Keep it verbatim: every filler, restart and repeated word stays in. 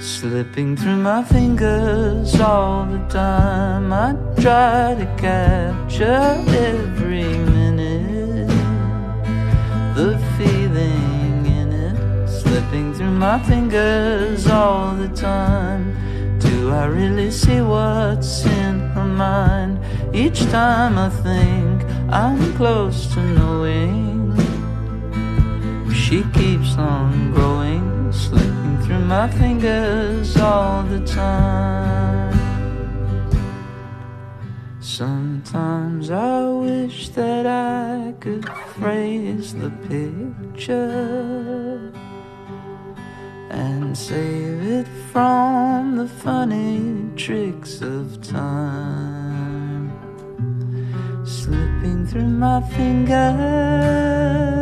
slipping through my fingers all the time. I try to capture every minute, the feeling in it, slipping through my fingers all the time. Do I really see what's in her mind? Each time I think I'm close to knowing, she keeps on growing, slipping through my fingers all the time. Sometimes I wish that I could phrase the picture and save it from the funny tricks of time, slipping through my fingers